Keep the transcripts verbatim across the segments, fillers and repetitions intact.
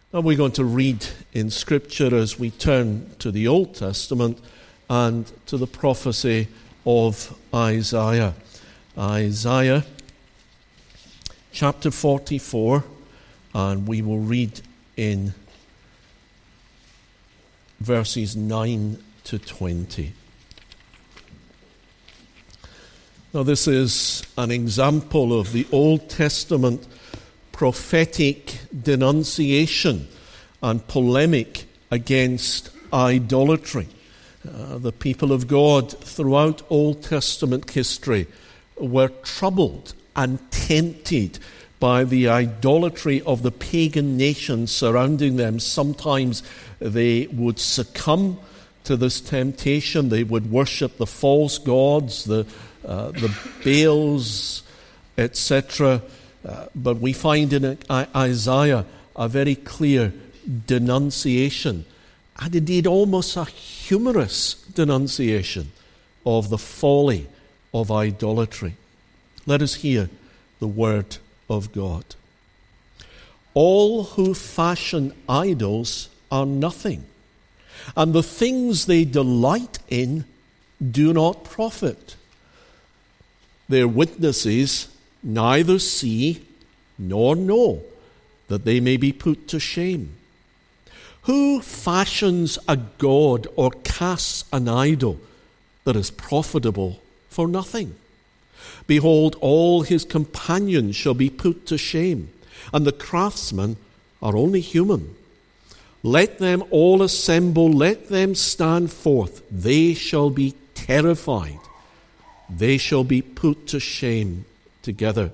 Now we're going to read in Scripture as we turn to the Old Testament and to the prophecy of Isaiah. Isaiah chapter forty-four, and we will read in verses nine to twenty. Now this is an example of the Old Testament prophetic denunciation and polemic against idolatry. Uh, the people of God throughout Old Testament history were troubled and tempted by the idolatry of the pagan nations surrounding them. Sometimes they would succumb to this temptation. They would worship the false gods, the, uh, the Baals, et cetera. Uh, but we find in Isaiah a very clear denunciation, and indeed almost a humorous denunciation of the folly of idolatry. Let us hear the word of God. All who fashion idols are nothing, and the things they delight in do not profit. Their witnesses neither see nor know, that they may be put to shame. Who fashions a god or casts an idol that is profitable for nothing? Behold, all his companions shall be put to shame, and the craftsmen are only human. Let them all assemble, let them stand forth. They shall be terrified. They shall be put to shame together.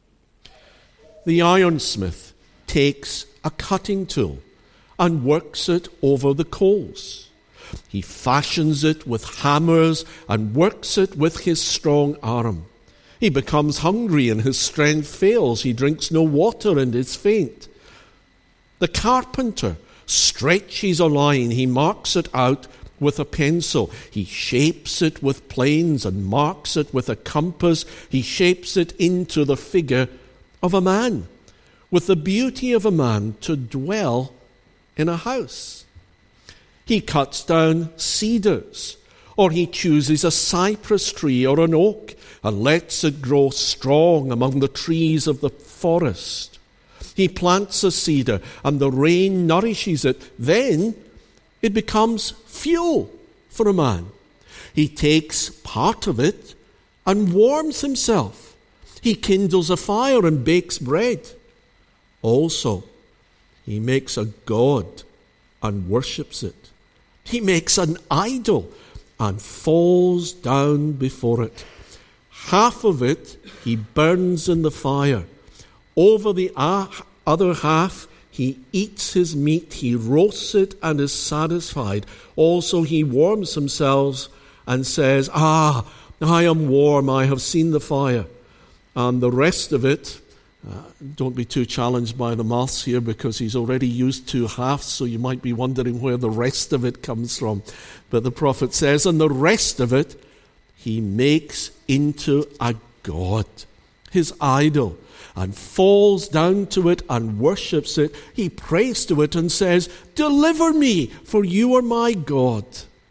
The ironsmith takes a cutting tool and works it over the coals. He fashions it with hammers and works it with his strong arm. He becomes hungry and his strength fails. He drinks no water and is faint. The carpenter stretches a line. He marks it out with a pencil. He shapes it with planes and marks it with a compass. He shapes it into the figure of a man, with the beauty of a man to dwell in a house. He cuts down cedars, or he chooses a cypress tree or an oak and lets it grow strong among the trees of the forest. He plants a cedar and the rain nourishes it. Then it becomes fuel for a man. He takes part of it and warms himself. He kindles a fire and bakes bread. Also, he makes a god and worships it. He makes an idol and falls down before it. Half of it he burns in the fire. Over the other half he eats his meat, he roasts it and is satisfied. Also he warms himself and says, "Ah, I am warm, I have seen the fire." And the rest of it, uh, don't be too challenged by the maths here because he's already used two halves, so you might be wondering where the rest of it comes from. But the prophet says, and the rest of it he makes into a god, his idol, and falls down to it and worships it. He prays to it and says, "Deliver me, for you are my God."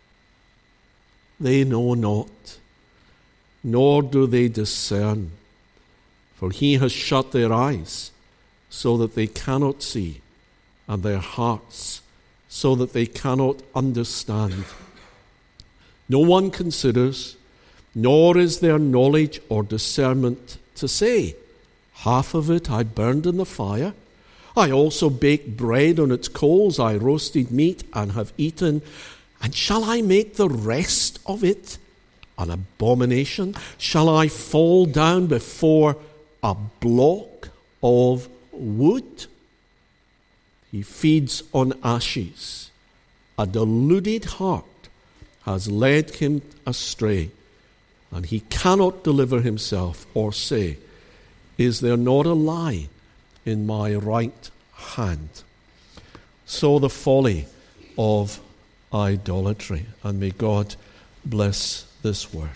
They know not, nor do they discern, for he has shut their eyes so that they cannot see, and their hearts so that they cannot understand. No one considers, nor is there knowledge or discernment to say, "Half of it I burned in the fire. I also baked bread on its coals. I roasted meat and have eaten. And shall I make the rest of it an abomination? Shall I fall down before a block of wood?" He feeds on ashes. A deluded heart has led him astray, and he cannot deliver himself or say, "Is there not a lie in my right hand?" So the folly of idolatry. And may God bless this word.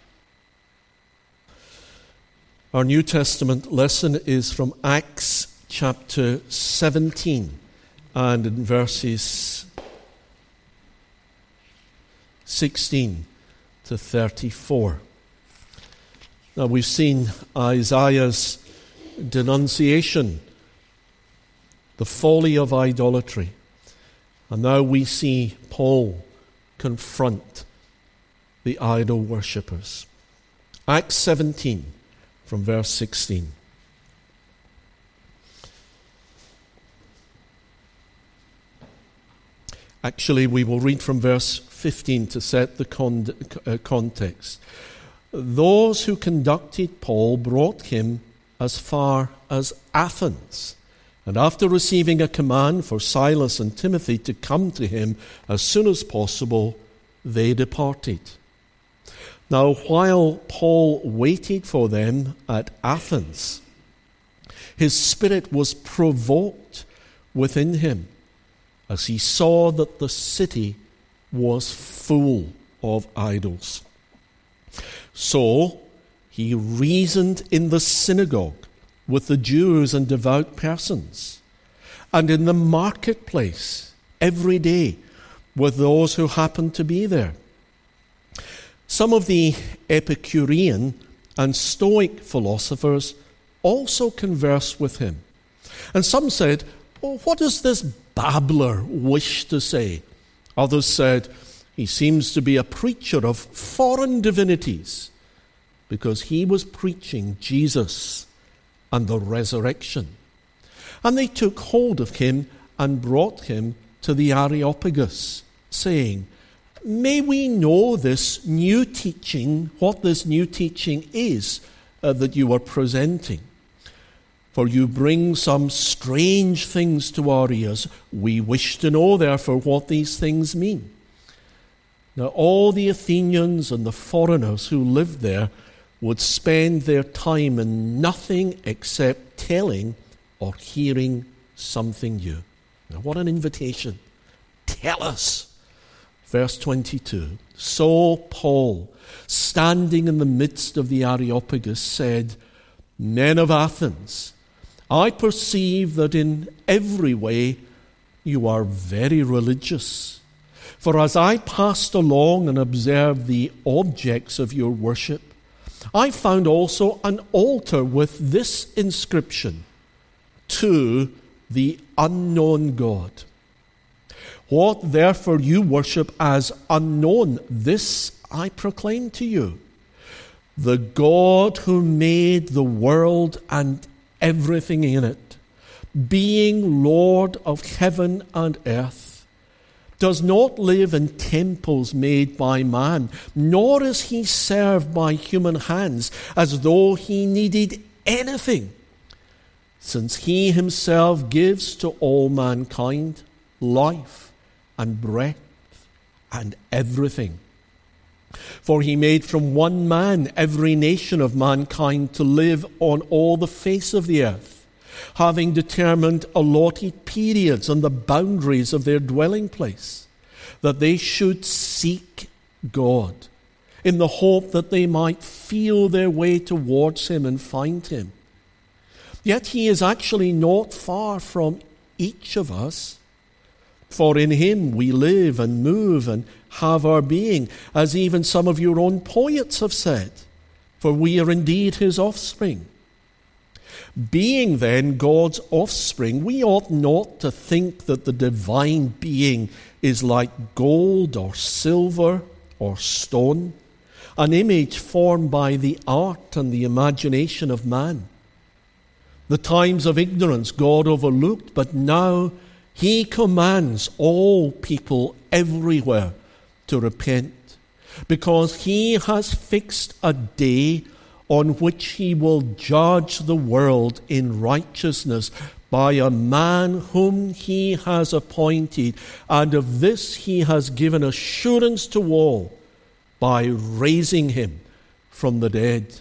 Our New Testament lesson is from Acts chapter seventeen. and in verses sixteen to thirty-four. Now we've seen Isaiah's denunciation, the folly of idolatry. And now we see Paul confront the idol worshippers. Acts seventeen, from verse sixteen. Actually, we will read from verse fifteen to set the con- uh, context. Those who conducted Paul brought him as far as Athens, and after receiving a command for Silas and Timothy to come to him as soon as possible, they departed. Now, while Paul waited for them at Athens, his spirit was provoked within him as he saw that the city was full of idols. So he reasoned in the synagogue with the Jews and devout persons, and in the marketplace every day with those who happened to be there. Some of the Epicurean and Stoic philosophers also conversed with him. And some said, "Oh, what does this babbler wish to say?" Others said, "He seems to be a preacher of foreign divinities," because he was preaching Jesus and the resurrection. And they took hold of him and brought him to the Areopagus, saying, "May we know this new teaching, what this new teaching is uh, that you are presenting? For you bring some strange things to our ears. We wish to know, therefore, what these things mean." Now all the Athenians and the foreigners who lived there would spend their time in nothing except telling or hearing something new. Now what an invitation. Tell us. Verse twenty-two. So Paul, standing in the midst of the Areopagus, said, "Men of Athens, I perceive that in every way you are very religious. For as I passed along and observed the objects of your worship, I found also an altar with this inscription, 'To the unknown God.' What therefore you worship as unknown, this I proclaim to you. The God who made the world and everything in it, being Lord of heaven and earth, does not live in temples made by man, nor is he served by human hands as though he needed anything, since he himself gives to all mankind life and breath and everything. For he made from one man every nation of mankind to live on all the face of the earth, having determined allotted periods and the boundaries of their dwelling place, that they should seek God, in the hope that they might feel their way towards him and find him. Yet he is actually not far from each of us. For in him we live and move and have our being, as even some of your own poets have said, for we are indeed his offspring. Being then God's offspring, we ought not to think that the divine being is like gold or silver or stone, an image formed by the art and the imagination of man. The times of ignorance God overlooked, but now he commands all people everywhere to repent, because he has fixed a day on which he will judge the world in righteousness by a man whom he has appointed, and of this he has given assurance to all by raising him from the dead.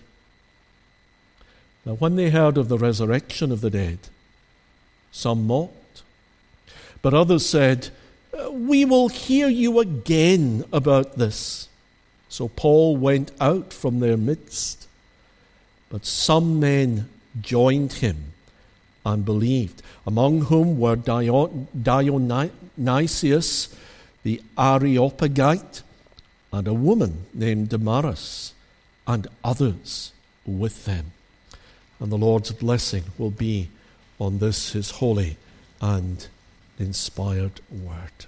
Now when they heard of the resurrection of the dead, some mocked. But others said, "We will hear you again about this." So Paul went out from their midst. But some men joined him and believed, among whom were Dion- Dionysius the Areopagite, and a woman named Damaris, and others with them. And the Lord's blessing will be on this his holy and inspired word.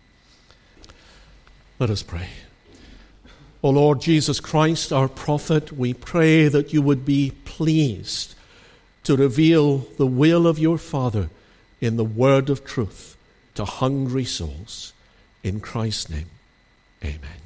Let us pray. O Lord Jesus Christ, our prophet, we pray that you would be pleased to reveal the will of your Father in the word of truth to hungry souls. In Christ's name, amen.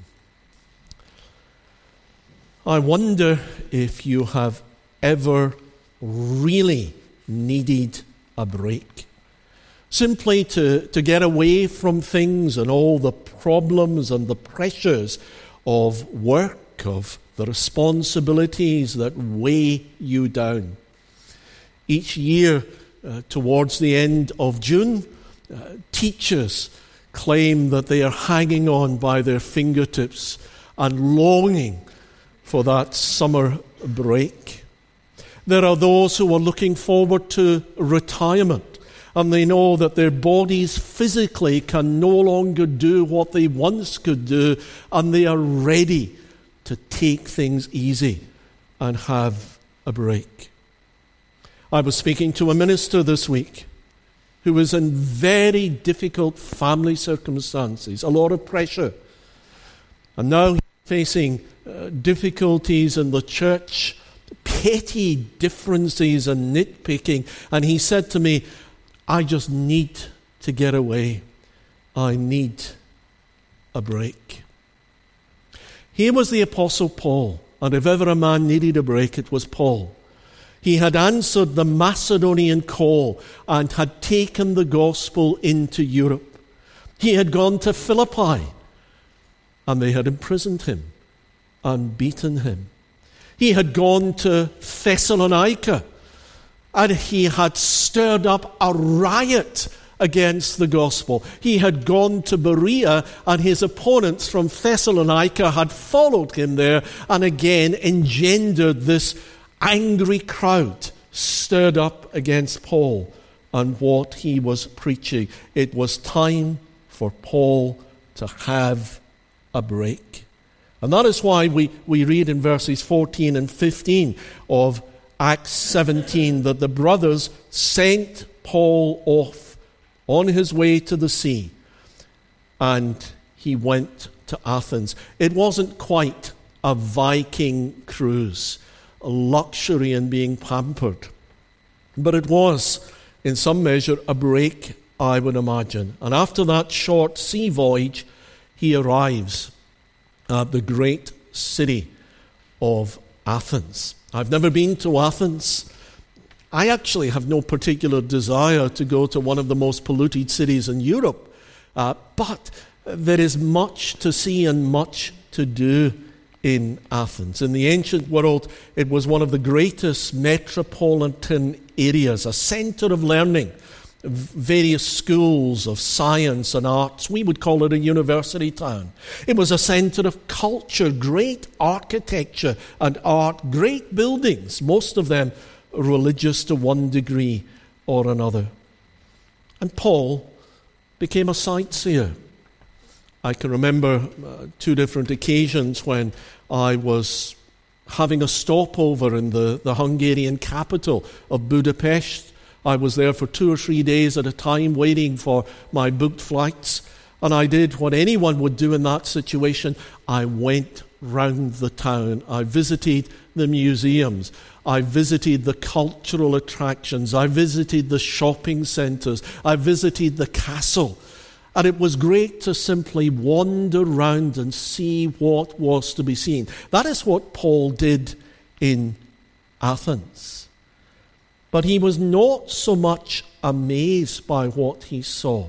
I wonder if you have ever really needed a break. Simply to, to get away from things and all the problems and the pressures of work, of the responsibilities that weigh you down. Each year, uh, towards the end of June, uh, teachers claim that they are hanging on by their fingertips and longing for that summer break. There are those who are looking forward to retirement, and they know that their bodies physically can no longer do what they once could do, and they are ready to take things easy and have a break. I was speaking to a minister this week who was in very difficult family circumstances, a lot of pressure. And now he's facing uh, difficulties in the church, petty differences and nitpicking. And he said to me, I just need to get away. I need a break. Here was the Apostle Paul, and if ever a man needed a break, it was Paul. He had answered the Macedonian call and had taken the gospel into Europe. He had gone to Philippi, and they had imprisoned him and beaten him. He had gone to Thessalonica, and he had stirred up a riot against the gospel. He had gone to Berea, and his opponents from Thessalonica had followed him there and again engendered this angry crowd stirred up against Paul and what he was preaching. It was time for Paul to have a break. And that is why we, we read in verses fourteen and fifteen of Acts seventeen that the brothers sent Paul off on his way to the sea, and he went to Athens. It wasn't quite a Viking cruise, a luxury and being pampered, but it was, in some measure, a break, I would imagine. And after that short sea voyage, he arrives at the great city of Athens. I've never been to Athens. I actually have no particular desire to go to one of the most polluted cities in Europe, uh, but there is much to see and much to do in Athens. In the ancient world, it was one of the greatest metropolitan areas, a center of learning, various schools of science and arts. We would call it a university town. It was a center of culture, great architecture and art, great buildings, most of them religious to one degree or another. And Paul became a sightseer. I can remember uh, two different occasions when I was having a stopover in the, the Hungarian capital of Budapest. I was there for two or three days at a time waiting for my booked flights. And I did what anyone would do in that situation. I went round the town. I visited the museums. I visited the cultural attractions. I visited the shopping centres. I visited the castle. And it was great to simply wander round and see what was to be seen. That is what Paul did in Athens. But he was not so much amazed by what he saw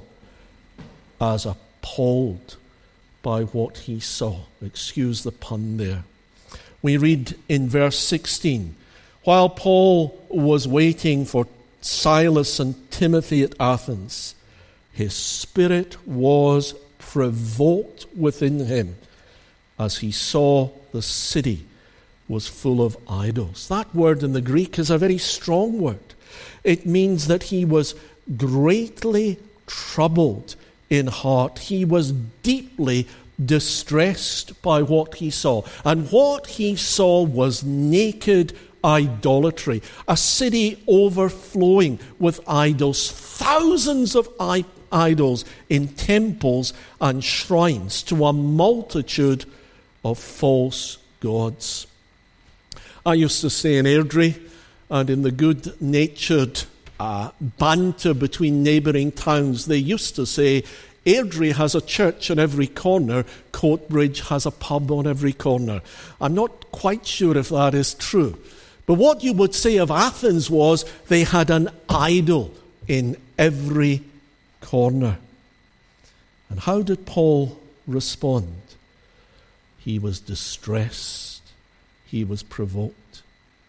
as appalled by what he saw. Excuse the pun there. We read in verse sixteen, while Paul was waiting for Silas and Timothy at Athens, his spirit was provoked within him as he saw the city was full of idols. That word in the Greek is a very strong word. It means that he was greatly troubled in heart. He was deeply distressed by what he saw. And what he saw was naked idolatry, a city overflowing with idols, thousands of I- idols in temples and shrines, to a multitude of false gods. I used to say in Airdrie, and in the good-natured uh, banter between neighbouring towns, they used to say, Airdrie has a church on every corner, Coatbridge has a pub on every corner. I'm not quite sure if that is true. But what you would say of Athens was they had an idol in every corner. And how did Paul respond? He was distressed. He was provoked.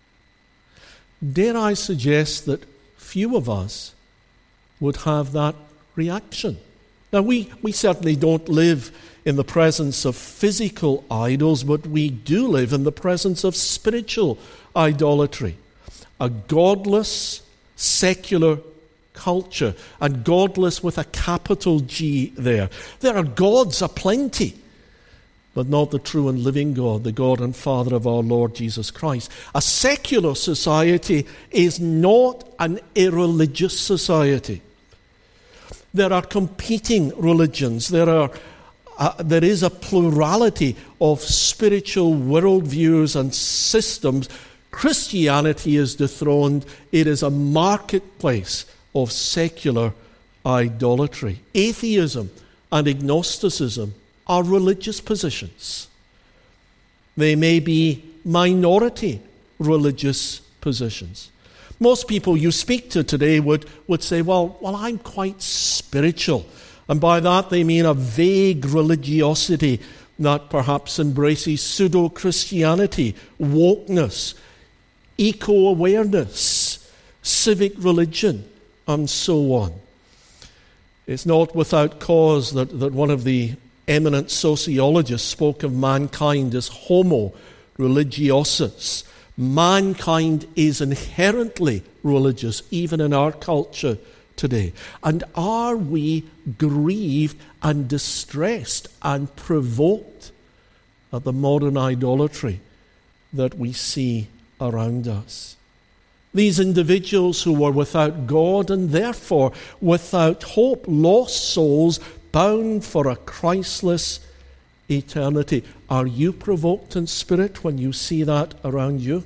Dare I suggest that few of us would have that reaction? Now, we, we certainly don't live in the presence of physical idols, but we do live in the presence of spiritual idolatry. A godless, secular culture, and godless with a capital G there. There are gods aplenty, but not the true and living God, the God and Father of our Lord Jesus Christ. A secular society is not an irreligious society. There are competing religions. There are uh, there is a plurality of spiritual worldviews and systems. Christianity is dethroned. It is a marketplace of secular idolatry. Atheism and agnosticism are religious positions. They may be minority religious positions. Most people you speak to today would, would say, well, well, I'm quite spiritual. And by that they mean a vague religiosity that perhaps embraces pseudo-Christianity, wokeness, eco-awareness, civic religion, and so on. It's not without cause that, that one of the eminent sociologists spoke of mankind as homo religiosus. Mankind is inherently religious, even in our culture today. And are we grieved and distressed and provoked at the modern idolatry that we see around us? These individuals who were without God and therefore without hope, lost souls bound for a Christless eternity. Are you provoked in spirit when you see that around you?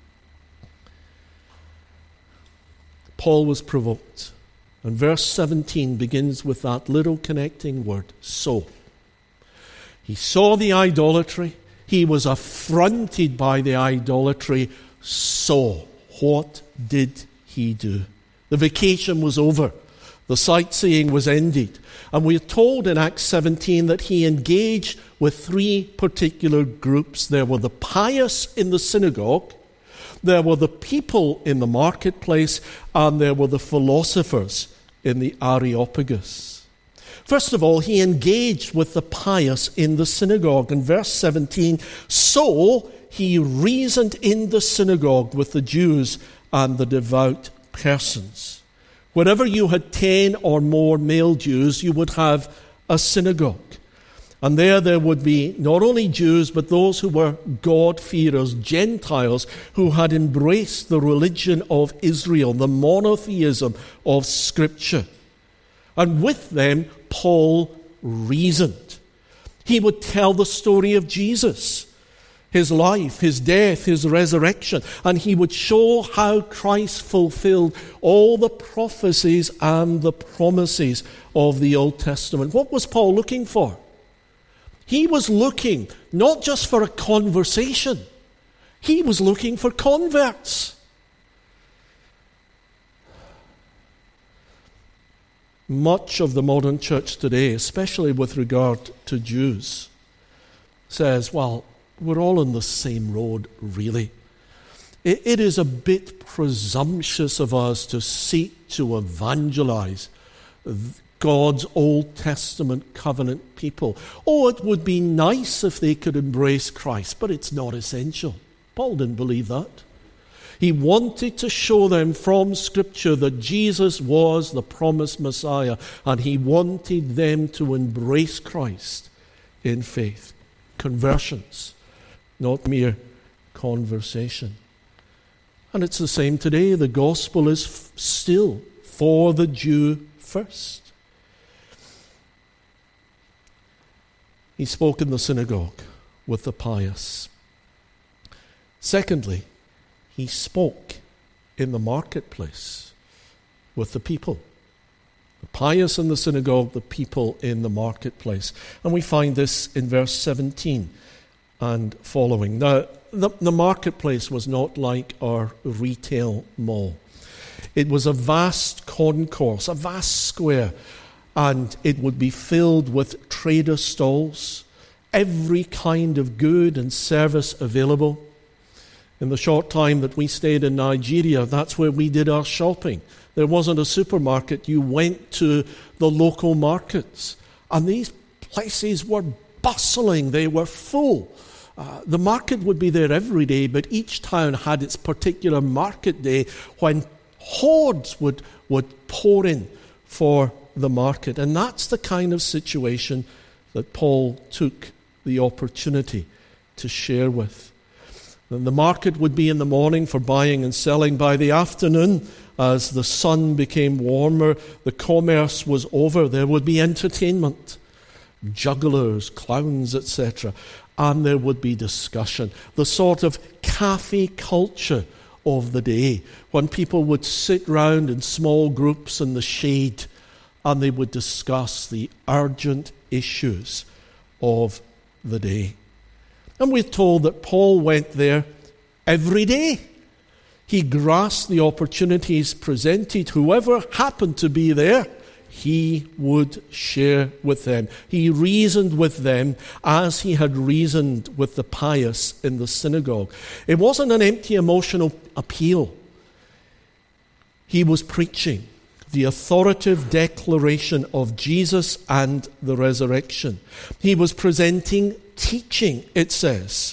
Paul was provoked. And verse seventeen begins with that little connecting word, so. He saw the idolatry. He was affronted by the idolatry. So, what did he do? The vacation was over. The sightseeing was ended. And we are told in Acts seventeen that he engaged with three particular groups. There were the pious in the synagogue, there were the people in the marketplace, and there were the philosophers in the Areopagus. First of all, he engaged with the pious in the synagogue. In verse seventeen, so he reasoned in the synagogue with the Jews and the devout persons. Wherever you had ten or more male Jews, you would have a synagogue. And there there would be not only Jews, but those who were God-fearers, Gentiles, who had embraced the religion of Israel, the monotheism of Scripture. And with them, Paul reasoned. He would tell the story of Jesus, his life, his death, his resurrection, and he would show how Christ fulfilled all the prophecies and the promises of the Old Testament. What was Paul looking for? He was looking not just for a conversation. He was looking for converts. Much of the modern church today, especially with regard to Jews, says, well, we're all on the same road, really. It, it is a bit presumptuous of us to seek to evangelize God's Old Testament covenant people. Oh, it would be nice if they could embrace Christ, but it's not essential. Paul didn't believe that. He wanted to show them from Scripture that Jesus was the promised Messiah, and he wanted them to embrace Christ in faith. Conversions, not mere conversation. And it's the same today. The gospel is f- still for the Jew first. He spoke in the synagogue with the pious. Secondly, he spoke in the marketplace with the people. The pious in the synagogue, the people in the marketplace. And we find this in verse seventeen and following. Now, the, the marketplace was not like our retail mall. It was a vast concourse, a vast square, and it would be filled with trader stalls, every kind of good and service available. In the short time that we stayed in Nigeria, that's where we did our shopping. There wasn't a supermarket. You went to the local markets. And these places were bustling. They were full. Uh, the market would be there every day, but each town had its particular market day when hordes would, would pour in for the market. And that's the kind of situation that Paul took the opportunity to share with. And the market would be in the morning for buying and selling. By the afternoon, as the sun became warmer, the commerce was over. There would be entertainment, jugglers, clowns, et cetera. And there would be discussion, the sort of cafe culture of the day, when people would sit round in small groups in the shade and they would discuss the urgent issues of the day. And we're told that Paul went there every day. He grasped the opportunities presented. Whoever happened to be there, he would share with them. He reasoned with them as he had reasoned with the pious in the synagogue. It wasn't an empty emotional appeal. He was preaching the authoritative declaration of Jesus and the resurrection. He was presenting teaching, it says.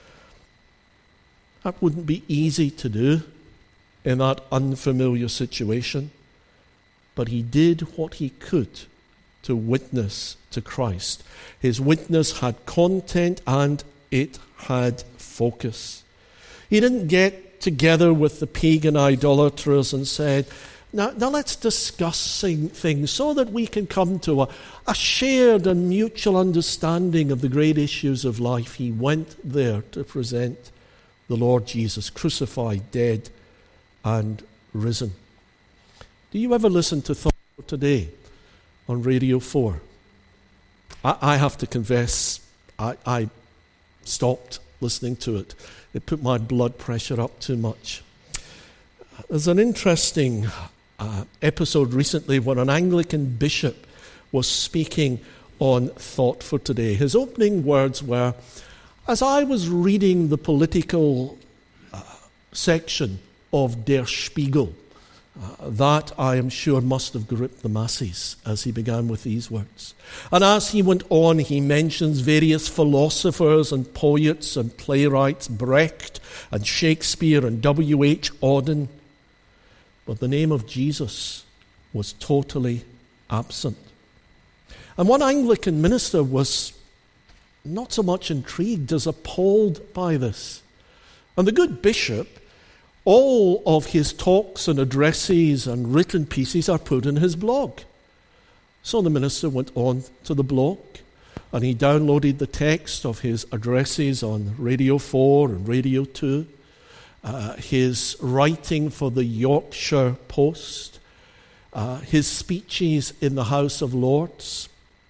That wouldn't be easy to do in that unfamiliar situation. But he did what he could to witness to Christ. His witness had content and it had focus. He didn't get together with the pagan idolaters and said, now, now let's discuss things so that we can come to a, a shared and mutual understanding of the great issues of life. He went there to present the Lord Jesus, crucified, dead, and risen. Do you ever listen to Thought for Today on Radio four? I, I have to confess, I, I stopped listening to it. It put my blood pressure up too much. There's an interesting uh, episode recently when an Anglican bishop was speaking on Thought for Today. His opening words were, as I was reading the political uh, section of Der Spiegel, Uh, that, I am sure, must have gripped the masses, as he began with these words. And as he went on, he mentions various philosophers and poets and playwrights, Brecht and Shakespeare and W H Auden. But the name of Jesus was totally absent. And one Anglican minister was not so much intrigued as appalled by this. And the good bishop, all of his talks and addresses and written pieces are put in his blog. So the minister went on to the blog and he downloaded the text of his addresses on Radio four and Radio two, uh, his writing for the Yorkshire Post, uh, his speeches in the House of Lords.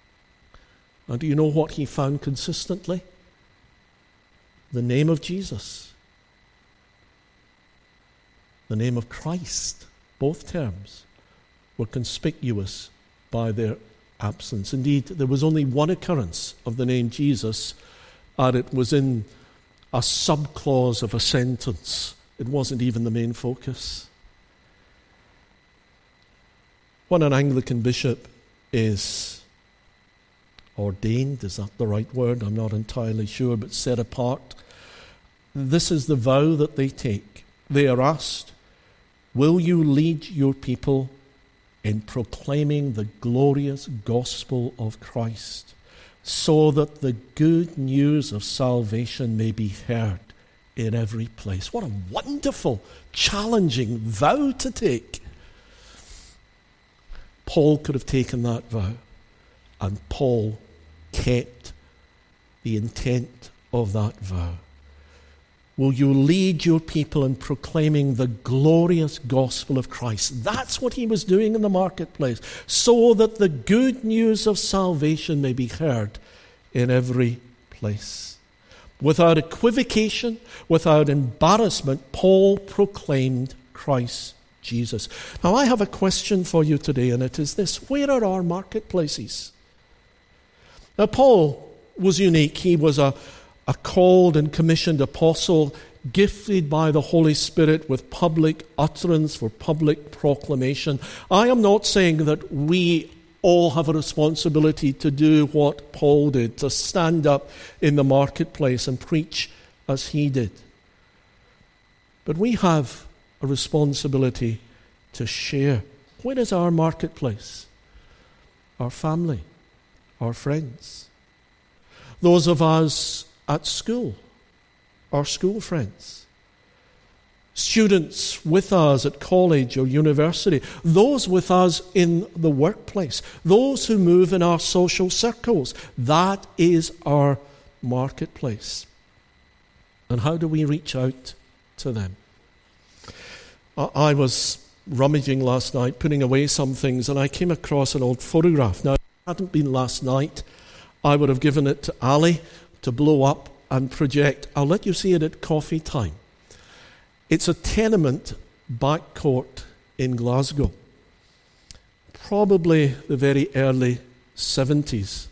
And do you know what he found consistently? The name of Jesus. The name of Christ, both terms, were conspicuous by their absence. Indeed, there was only one occurrence of the name Jesus, and it was in a subclause of a sentence. It wasn't even the main focus. When an Anglican bishop is ordained, is that the right word? I'm not entirely sure, but set apart, this is the vow that they take. they are asked, will you lead your people in proclaiming the glorious gospel of Christ, so that the good news of salvation may be heard in every place? What a wonderful, challenging vow to take. Paul could have taken that vow, and Paul kept the intent of that vow. Will you lead your people in proclaiming the glorious gospel of Christ? That's what he was doing in the marketplace, so that the good news of salvation may be heard in every place. Without equivocation, without embarrassment, Paul proclaimed Christ Jesus. Now, I have a question for you today, and it is this: where are our marketplaces? Now, Paul was unique. He was a A called and commissioned apostle, gifted by the Holy Spirit with public utterance for public proclamation. I am not saying that we all have a responsibility to do what Paul did, to stand up in the marketplace and preach as he did. But we have a responsibility to share. Where is our marketplace? Our family, our friends, those of us at school, our school friends, students with us at college or university, those with us in the workplace, those who move in our social circles. That is our marketplace. And how do we reach out to them? I was rummaging last night, putting away some things, and I came across an old photograph. Now, if it hadn't been last night, I would have given it to Ali to blow up and project. I'll let you see it at coffee time. It's a tenement back court in Glasgow. Probably the very early seventies.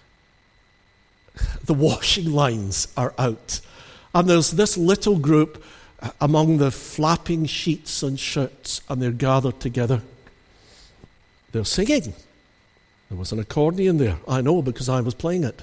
The washing lines are out. And there's this little group among the flapping sheets and shirts, and they're gathered together. They're singing. There was an accordion there. I know, because I was playing it.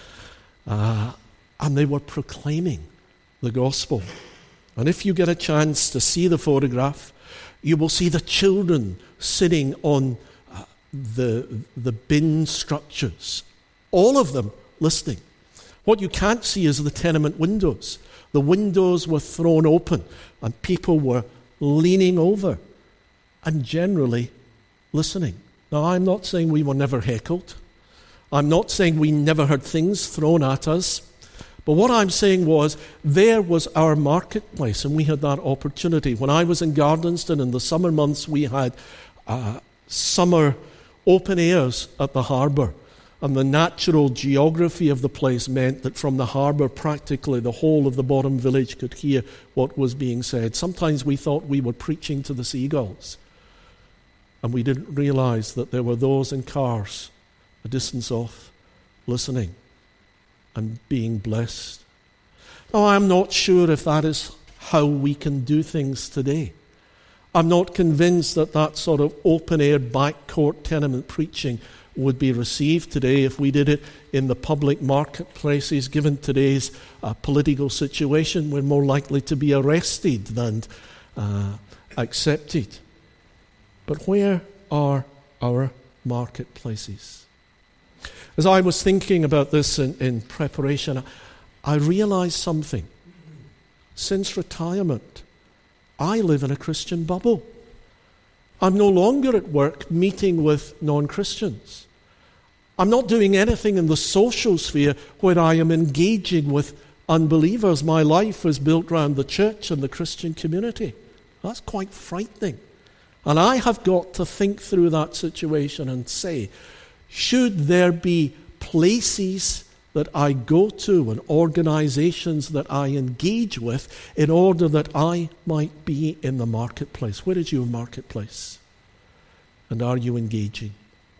Uh, and they were proclaiming the gospel. And if you get a chance to see the photograph, you will see the children sitting on uh, the, the bin structures, all of them listening. What you can't see is the tenement windows. The windows were thrown open, and people were leaning over and generally listening. Now, I'm not saying we were never heckled. I'm not saying we never had things thrown at us. But what I'm saying was, there was our marketplace, and we had that opportunity. When I was in Gardenston in the summer months, we had uh, summer open airs at the harbour. And the natural geography of the place meant that from the harbour, practically the whole of the bottom village could hear what was being said. Sometimes we thought we were preaching to the seagulls. And we didn't realise that there were those in cars a distance off, listening and being blessed. Now, I'm not sure if that is how we can do things today. I'm not convinced that that sort of open-air backcourt tenement preaching would be received today if we did it in the public marketplaces. Given today's uh, political situation, we're more likely to be arrested than uh, accepted. But where are our marketplaces? As I was thinking about this in, in preparation, I realized something. Since retirement, I live in a Christian bubble. I'm no longer at work meeting with non-Christians. I'm not doing anything in the social sphere where I am engaging with unbelievers. My life is built around the church and the Christian community. That's quite frightening. And I have got to think through that situation and say, should there be places that I go to and organizations that I engage with in order that I might be in the marketplace? Where is your marketplace? And are you engaging?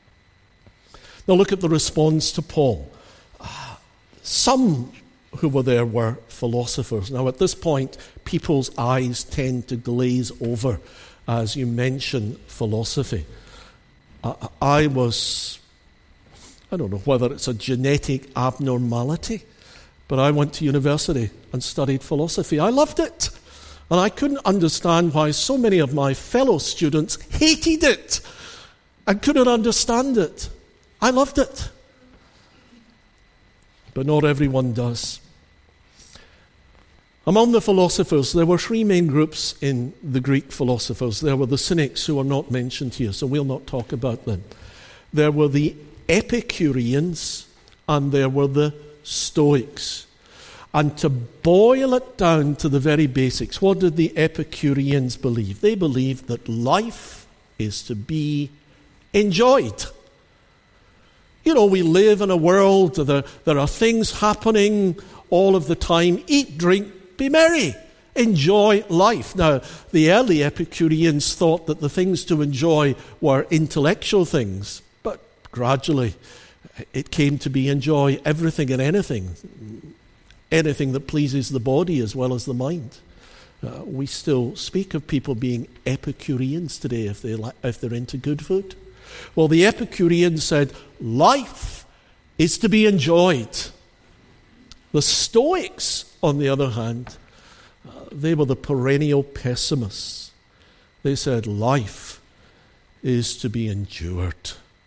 Now look at the response to Paul. Some who were there were philosophers. Now at this point, people's eyes tend to glaze over as you mention philosophy. I was... I don't know whether it's a genetic abnormality, but I went to university and studied philosophy. I loved it. And I couldn't understand why so many of my fellow students hated it and couldn't understand it. I loved it. But not everyone does. Among the philosophers, there were three main groups in the Greek philosophers. There were the Cynics, who are not mentioned here, so we'll not talk about them. There were the Epicureans, and there were the Stoics. And to boil it down to the very basics, what did the Epicureans believe? They believed that life is to be enjoyed. You know, we live in a world, there, there are things happening all of the time. Eat, drink, be merry. Enjoy life. Now, the early Epicureans thought that the things to enjoy were intellectual things, but gradually it came to be enjoy everything and anything. Anything that pleases the body as well as the mind. Uh, we still speak of people being Epicureans today if, they li- if they're into good food. Well, the Epicureans said, life is to be enjoyed. The Stoics, on the other hand, uh, they were the perennial pessimists. They said, life is to be endured.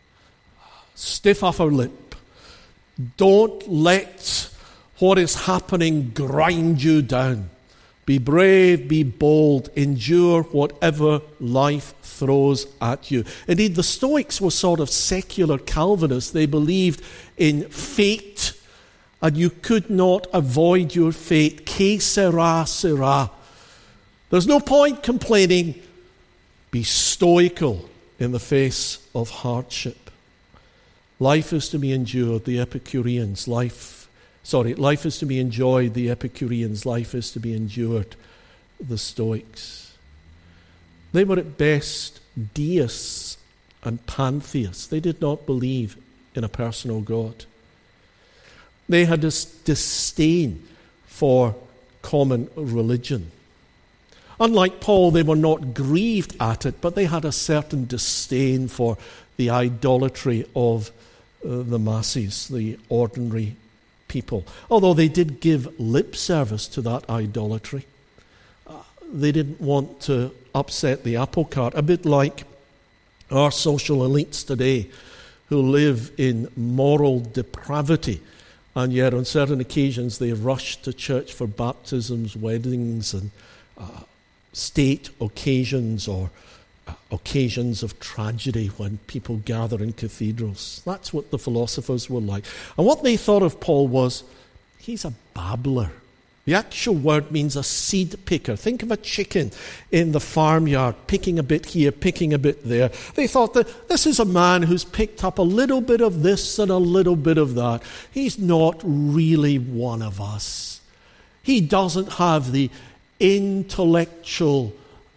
Stiff upper lip. Don't let what is happening grind you down. Be brave, be bold, endure whatever life throws at you. Indeed, the Stoics were sort of secular Calvinists. They believed in fate, and you could not avoid your fate. Que sera, sera. There's no point complaining. Be stoical in the face of hardship. Life is to be endured, the Epicureans. Life Sorry, life is to be enjoyed, the Epicureans. Life is to be endured, the Stoics. They were at best deists and pantheists. They did not believe in a personal God. They had this disdain for common religion. Unlike Paul, they were not grieved at it, but they had a certain disdain for the idolatry of uh, the masses, the ordinary people. Although they did give lip service to that idolatry. Uh, they didn't want to upset the apple cart, a bit like our social elites today who live in moral depravity, and yet on certain occasions they rush to church for baptisms, weddings, and uh, state occasions or uh, occasions of tragedy when people gather in cathedrals. That's what the philosophers were like. And what they thought of Paul was, he's a babbler. The actual word means a seed picker. Think of a chicken in the farmyard, picking a bit here, picking a bit there. They thought that this is a man who's picked up a little bit of this and a little bit of that. He's not really one of us. He doesn't have the intellectual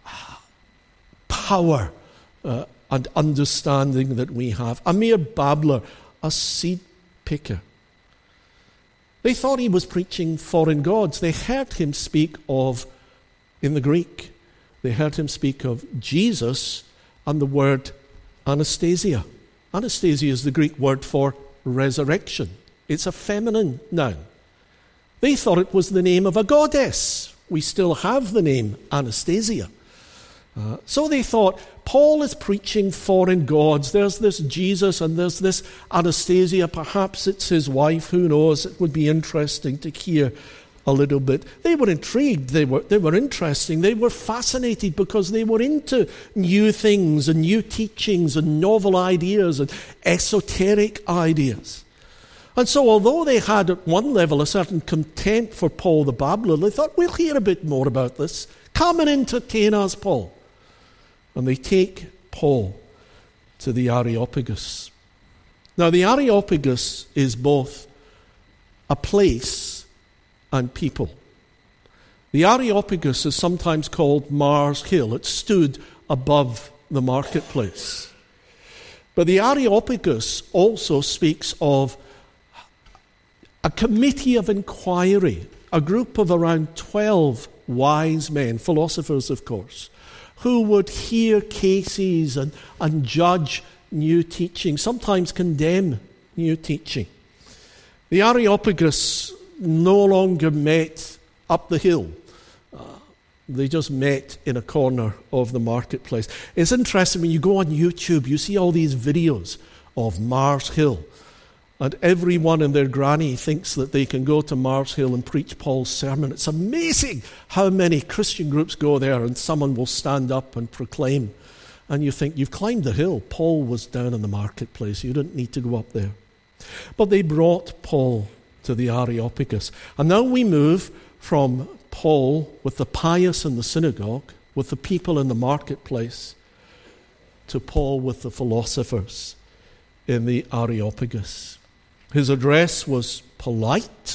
power uh, and understanding that we have. A mere babbler, a seed picker. They thought he was preaching foreign gods. They heard him speak of, in the Greek, they heard him speak of Jesus and the word Anastasia. Anastasia is the Greek word for resurrection. It's a feminine noun. They thought it was the name of a goddess. We still have the name Anastasia. Uh, so they thought, Paul is preaching foreign gods. There's this Jesus and there's this Anastasia. Perhaps it's his wife. Who knows? It would be interesting to hear a little bit. They were intrigued. They were, they were interesting. They were fascinated because they were into new things and new teachings and novel ideas and esoteric ideas. And so although they had at one level a certain contempt for Paul the babbler, they thought, we'll hear a bit more about this. Come and entertain us, Paul. And they take Paul to the Areopagus. Now, the Areopagus is both a place and people. The Areopagus is sometimes called Mars Hill. It stood above the marketplace. But the Areopagus also speaks of a committee of inquiry, a group of around twelve wise men, philosophers of course, who would hear cases and, and judge new teaching, sometimes condemn new teaching. The Areopagus no longer met up the hill. Uh, They just met in a corner of the marketplace. It's interesting, when you go on YouTube, you see all these videos of Mars Hill. And everyone and their granny thinks that they can go to Mars Hill and preach Paul's sermon. It's amazing how many Christian groups go there and someone will stand up and proclaim. And you think, you've climbed the hill. Paul was down in the marketplace. You didn't need to go up there. But they brought Paul to the Areopagus. And now we move from Paul with the pious in the synagogue, with the people in the marketplace, to Paul with the philosophers in the Areopagus. His address was polite,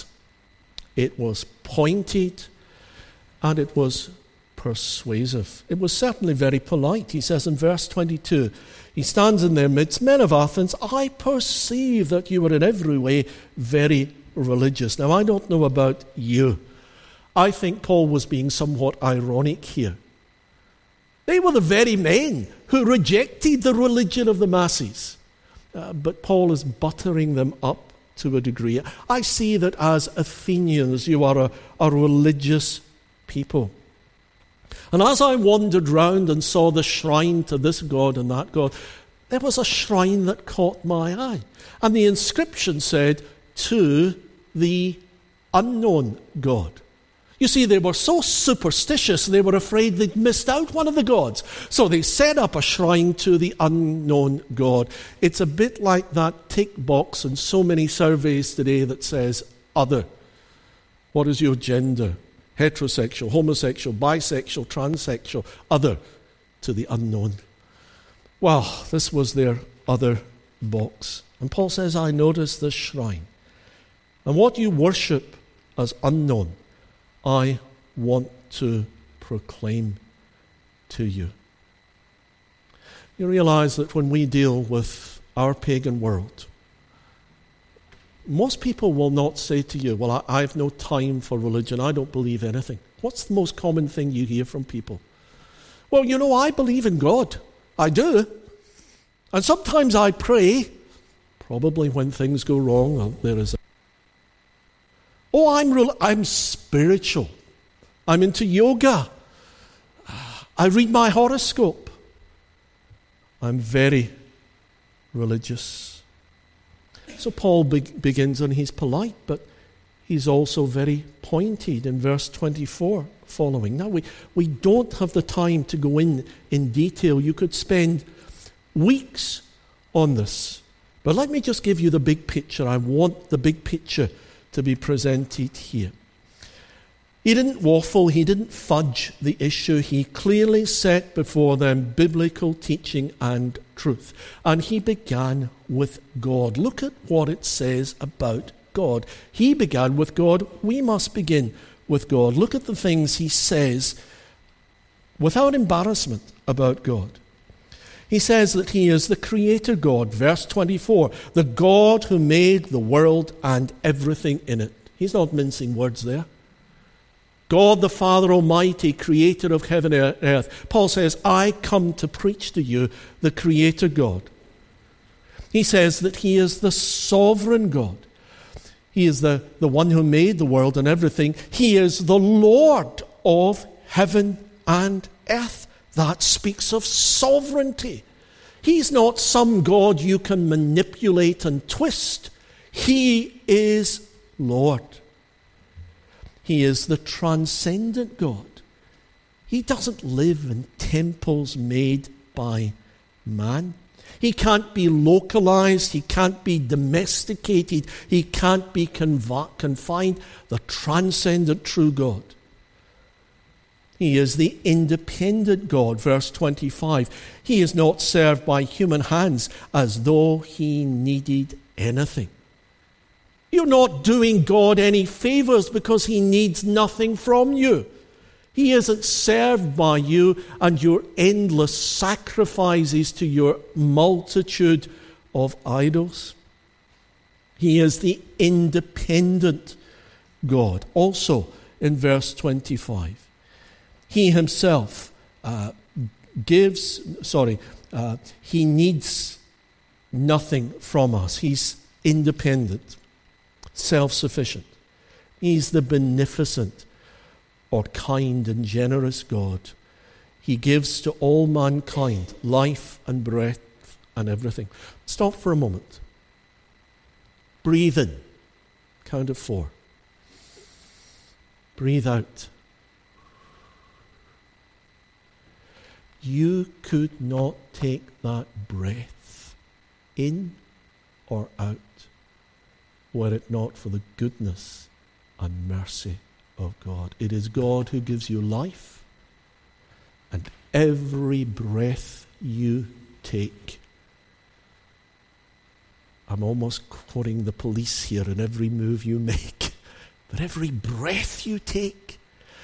it was pointed, and it was persuasive. It was certainly very polite. He says in verse twenty-two, he stands in their midst, "Men of Athens, I perceive that you are in every way very religious." Now, I don't know about you. I think Paul was being somewhat ironic here. They were the very men who rejected the religion of the masses. Uh, but Paul is buttering them up to a degree. I see that as Athenians, you are a, a religious people. And as I wandered round and saw the shrine to this god and that god, there was a shrine that caught my eye. And the inscription said, "To the unknown God." You see, they were so superstitious, they were afraid they'd missed out one of the gods. So they set up a shrine to the unknown God. It's a bit like that tick box in so many surveys today that says, other. What is your gender? Heterosexual, homosexual, bisexual, transsexual, other, to the unknown. Well, this was their other box. And Paul says, I noticed this shrine. And what you worship as unknown, I want to proclaim to you. You realize that when we deal with our pagan world, most people will not say to you, well, I, I have no time for religion. I don't believe anything. What's the most common thing you hear from people? Well, you know, I believe in God. I do. And sometimes I pray. Probably when things go wrong, well, there is a Oh, I'm real, I'm spiritual. I'm into yoga. I read my horoscope. I'm very religious. So Paul be- begins and he's polite, but he's also very pointed in verse twenty-four following. Now, we, we don't have the time to go in in detail. You could spend weeks on this. But let me just give you the big picture. I want the big picture to be presented here. He didn't waffle, he didn't fudge the issue. He clearly set before them biblical teaching and truth. And he began with God. Look at what it says about God. He began with God. We must begin with God. Look at the things he says without embarrassment about God. He says that he is the creator God, verse twenty-four, the God who made the world and everything in it. He's not mincing words there. God the Father Almighty, creator of heaven and earth. Paul says, I come to preach to you the creator God. He says that he is the sovereign God. He is the, the one who made the world and everything. He is the Lord of heaven and earth. That speaks of sovereignty. He's not some God you can manipulate and twist. He is Lord. He is the transcendent God. He doesn't live in temples made by man. He can't be localized. He can't be domesticated. He can't be conv- confined. The transcendent true God. He is the independent God, verse twenty-five. He is not served by human hands as though he needed anything. You're not doing God any favors because he needs nothing from you. He isn't served by you and your endless sacrifices to your multitude of idols. He is the independent God. Also in verse twenty-five. He himself uh, gives, sorry, uh, he needs nothing from us. He's independent, self-sufficient. He's the beneficent, or kind and generous God. He gives to all mankind life and breath and everything. Stop for a moment. Breathe in. Count of four. Breathe out. You could not take that breath in or out were it not for the goodness and mercy of God. It is God who gives you life, and every breath you take. I'm almost quoting the Police here in every move you make. But every breath you take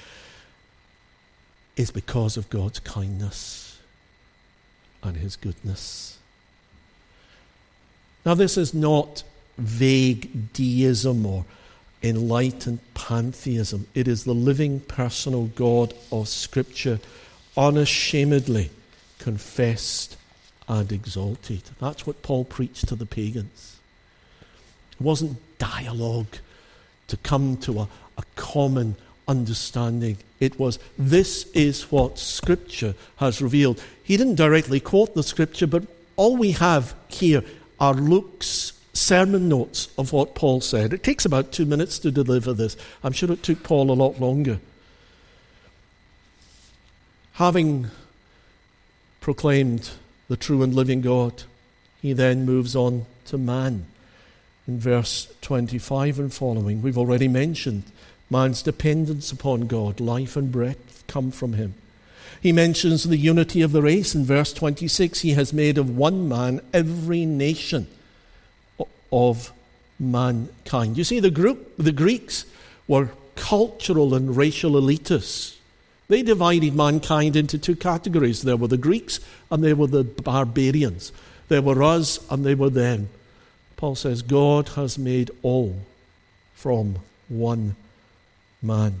is because of God's kindness and his goodness. Now, this is not vague deism or enlightened pantheism. It is the living personal God of Scripture, unashamedly confessed and exalted. That's what Paul preached to the pagans. It wasn't dialogue to come to a, a common understanding. It was, this is what Scripture has revealed. He didn't directly quote the Scripture, but all we have here are Luke's sermon notes of what Paul said. It takes about two minutes to deliver this. I'm sure it took Paul a lot longer. Having proclaimed the true and living God, he then moves on to man. In verse twenty-five and following, we've already mentioned man's dependence upon God. Life and breath come from him. He mentions the unity of the race. In verse twenty-six, he has made of one man every nation of mankind. You see, the group, the Greeks were cultural and racial elitists. They divided mankind into two categories. There were the Greeks and there were the barbarians. There were us and they were them. Paul says, God has made all from one man.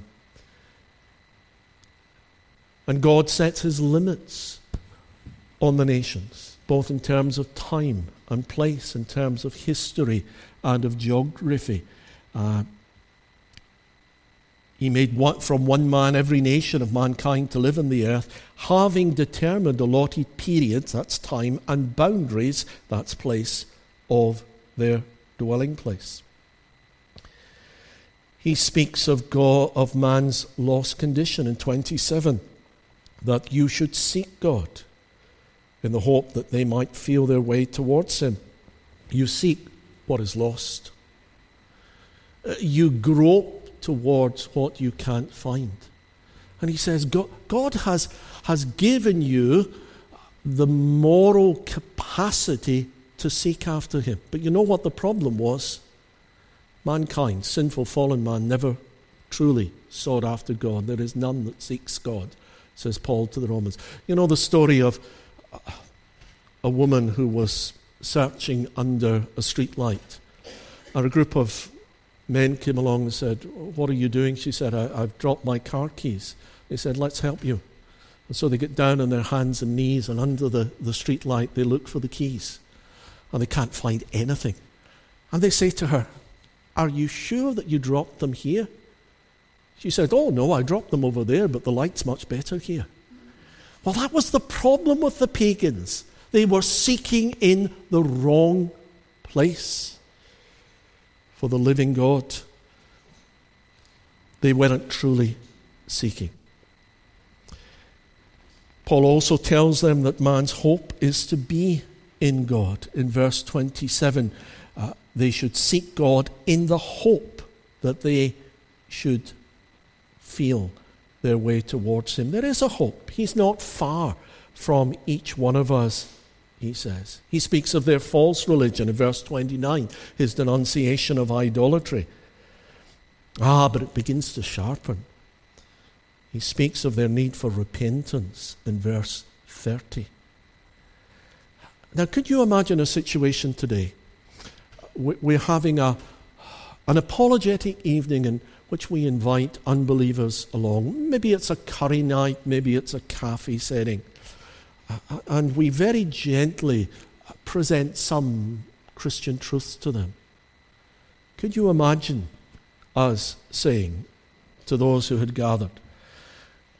And God sets his limits on the nations, both in terms of time and place, in terms of history and of geography. Uh, he made one, from one man every nation of mankind to live on the earth, having determined allotted periods, that's time, and boundaries, that's place, of their dwelling place. He speaks of God, of man's lost condition in twenty-seven, that you should seek God in the hope that they might feel their way towards him. You seek what is lost. You grope towards what you can't find. And he says, God, God has, has given you the moral capacity to seek after him. But you know what the problem was? Mankind, sinful, fallen man, never truly sought after God. There is none that seeks God, says Paul to the Romans. You know the story of a woman who was searching under a street light. And a group of men came along and said, what are you doing? She said, I, I've dropped my car keys. They said, let's help you. And so they get down on their hands and knees, and under the, the street light they look for the keys. And they can't find anything. And they say to her, are you sure that you dropped them here? She said, oh no, I dropped them over there, but the light's much better here. Well, that was the problem with the pagans. They were seeking in the wrong place for the living God. They weren't truly seeking. Paul also tells them that man's hope is to be in God. In verse twenty-seven, uh, they should seek God in the hope that they should feel their way towards him. There is a hope. He's not far from each one of us, he says. He speaks of their false religion in verse twenty-nine, his denunciation of idolatry. Ah, but it begins to sharpen. He speaks of their need for repentance in verse thirty. Now, could you imagine a situation today? We're having a, an apologetic evening in which we invite unbelievers along. Maybe it's a curry night, maybe it's a cafe setting. Uh, and we very gently present some Christian truths to them. Could you imagine us saying to those who had gathered,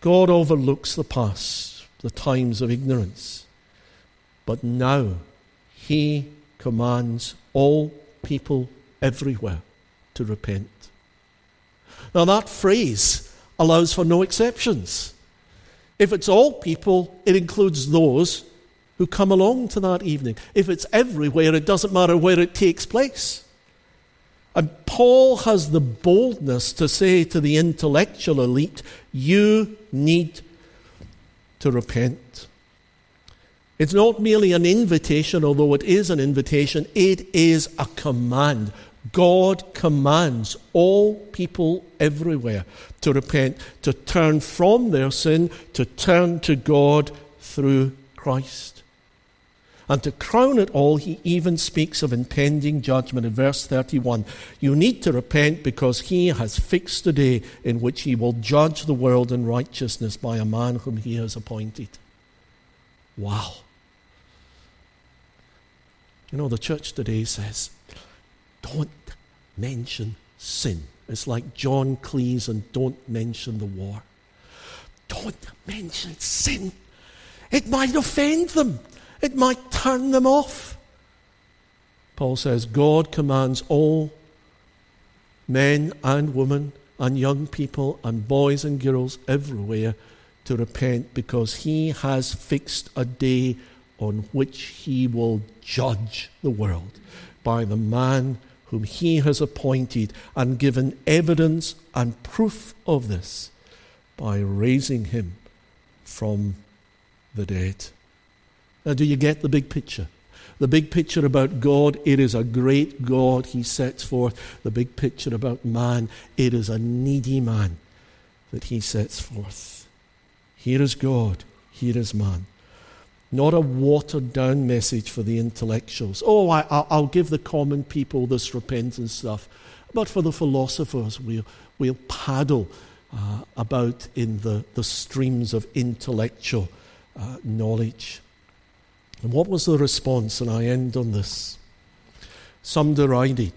God overlooks the past, the times of ignorance. But now he commands all people everywhere to repent. Now that phrase allows for no exceptions. If it's all people, it includes those who come along to that evening. If it's everywhere, it doesn't matter where it takes place. And Paul has the boldness to say to the intellectual elite, you need to repent. It's not merely an invitation, although it is an invitation, it is a command. God commands all people everywhere to repent, to turn from their sin, to turn to God through Christ. And to crown it all, he even speaks of impending judgment in verse thirty-one. You need to repent because he has fixed a day in which he will judge the world in righteousness by a man whom he has appointed. Wow. You know, the church today says, don't mention sin. It's like John Cleese and don't mention the war. Don't mention sin. It might offend them. It might turn them off. Paul says, God commands all men and women and young people and boys and girls everywhere to repent because he has fixed a day on which he will judge the world by the man whom he has appointed and given evidence and proof of this by raising him from the dead. Now, do you get the big picture? The big picture about God, it is a great God he sets forth. The big picture about man, it is a needy man that he sets forth. Here is God, here is man. Not a watered-down message for the intellectuals. Oh, I, I'll give the common people this repentance stuff. But for the philosophers, we'll, we'll paddle uh, about in the, the streams of intellectual uh, knowledge. And what was the response? And I end on this. Some derided.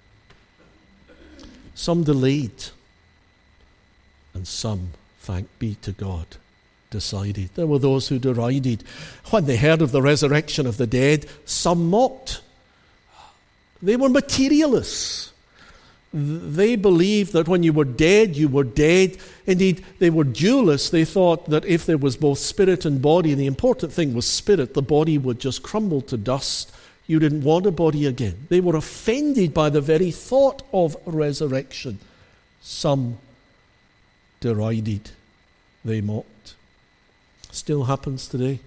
Some delayed. And some, thank be to God, decided. There were those who derided. When they heard of the resurrection of the dead, some mocked. They were materialists. They believed that when you were dead, you were dead. Indeed, they were dualists. They thought that if there was both spirit and body, and the important thing was spirit, the body would just crumble to dust. You didn't want a body again. They were offended by the very thought of resurrection. Some derided. They mocked. Still happens today.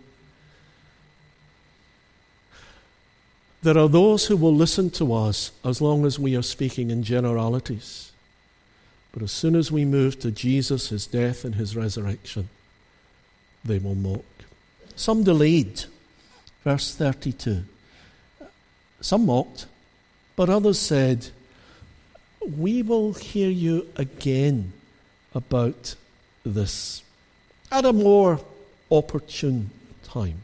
There are those who will listen to us as long as we are speaking in generalities. But as soon as we move to Jesus, his death and his resurrection, they will mock. Some delayed. Verse thirty-two. Some mocked, but others said, we will hear you again about this at a more opportune time.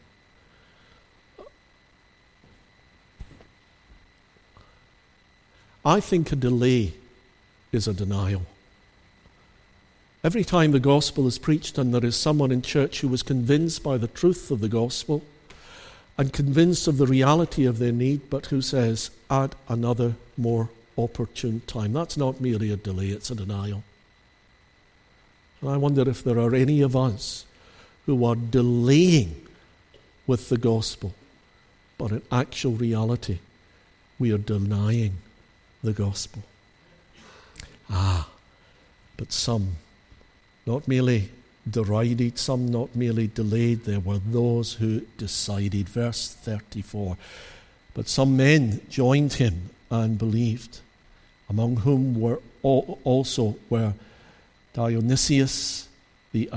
I think a delay is a denial. Every time the gospel is preached and there is someone in church who is convinced by the truth of the gospel and convinced of the reality of their need, but who says, at another more opportune time. That's not merely a delay, it's a denial. And I wonder if there are any of us who are delaying with the gospel, but in actual reality, we are denying the gospel. Ah, but some not merely derided, some not merely delayed, there were those who decided. Verse thirty-four. But some men joined him and believed, among whom were also were Dionysius the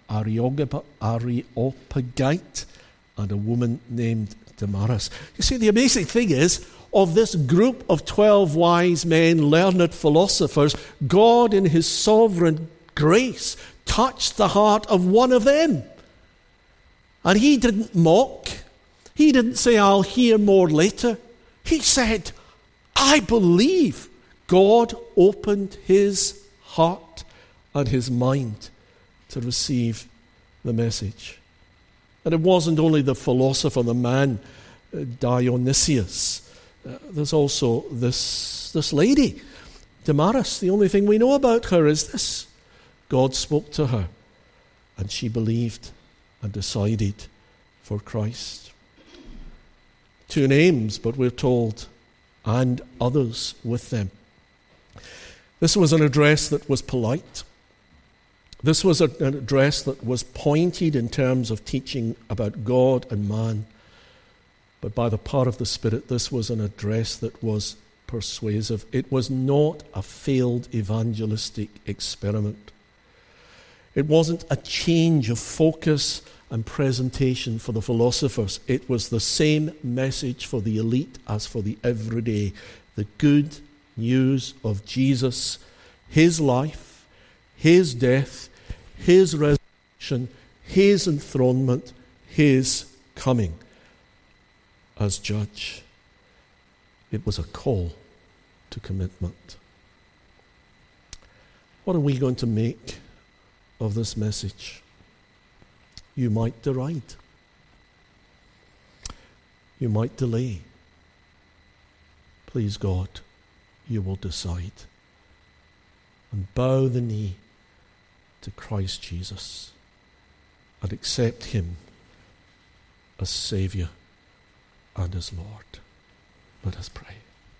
Areopagite and a woman named Damaris. You see, the amazing thing is, of this group of twelve wise men, learned philosophers, God in his sovereign grace touched the heart of one of them. And he didn't mock. He didn't say, I'll hear more later. He said, I believe. God opened his heart and his mind to receive the message. And it wasn't only the philosopher, the man, uh, Dionysius. Uh, there's also this, this lady, Damaris. The only thing we know about her is this. God spoke to her, and she believed and decided for Christ. Two names, but we're told, and others with them. This was an address that was polite. This was an address that was pointed in terms of teaching about God and man. But by the power of the Spirit, this was an address that was persuasive. It was not a failed evangelistic experiment. It wasn't a change of focus and presentation for the philosophers. It was the same message for the elite as for the everyday. The good news of Jesus, his life, his death, his resurrection, his enthronement, his coming as judge. It was a call to commitment. What are we going to make of this message? You might deride. You might delay. Please God, you will decide and bow the knee to Christ Jesus and accept him as Saviour and as Lord. Let us pray.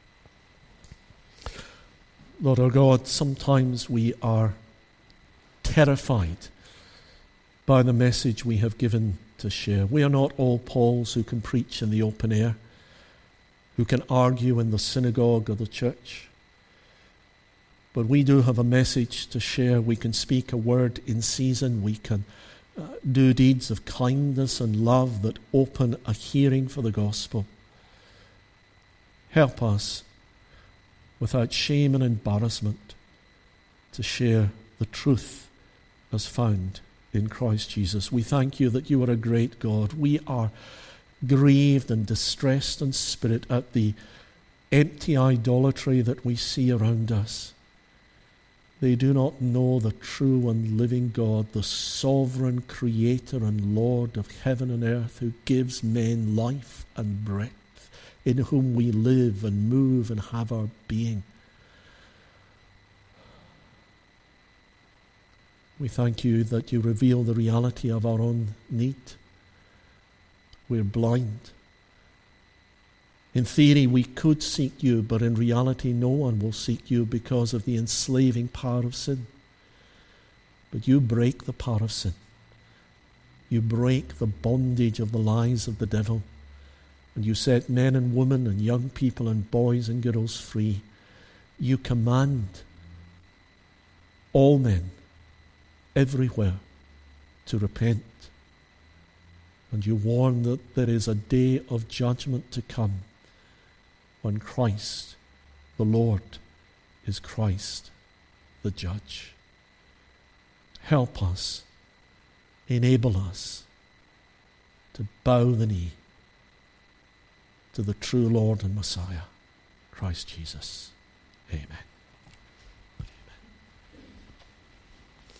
Lord our God, sometimes we are terrified by the message we have given to share. We are not all Pauls who can preach in the open air, who can argue in the synagogue or the church. But we do have a message to share. We can speak a word in season. We can uh, do deeds of kindness and love that open a hearing for the gospel. Help us, without shame and embarrassment, to share the truth as found in Christ Jesus. We thank you that you are a great God. We are grieved and distressed in spirit at the empty idolatry that we see around us. They do not know the true and living God, the sovereign creator and Lord of heaven and earth, who gives men life and breath, in whom we live and move and have our being. We thank you that you reveal the reality of our own need. We're blind. In theory, we could seek you, but in reality, no one will seek you because of the enslaving power of sin. But you break the power of sin. You break the bondage of the lies of the devil. And you set men and women and young people and boys and girls free. You command all men everywhere to repent. And you warn that there is a day of judgment to come when Christ, the Lord, is Christ, the judge. Help us, enable us to bow the knee to the true Lord and Messiah, Christ Jesus. Amen.